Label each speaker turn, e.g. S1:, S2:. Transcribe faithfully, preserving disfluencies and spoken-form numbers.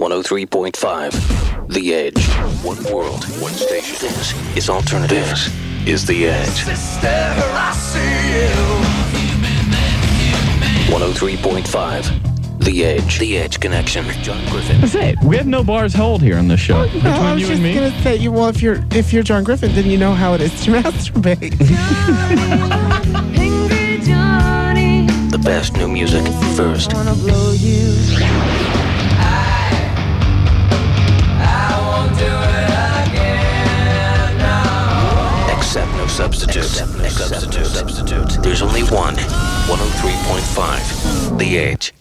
S1: one oh three point five. The Edge. One world, one station. This is alternative. This is The Edge. one oh three point five. The Edge. The Edge Connection. John Griffin.
S2: That's it. We have no bars hold here on this show.
S3: Oh,
S2: Between
S3: no, I was
S2: you
S3: just
S2: and me.
S3: gonna say, you well, if you're if you're John Griffin, then you know how it is to masturbate.
S1: The best new music first. Accept no substitutes. Accept no substitute. There's only one. one oh three point five. The Edge.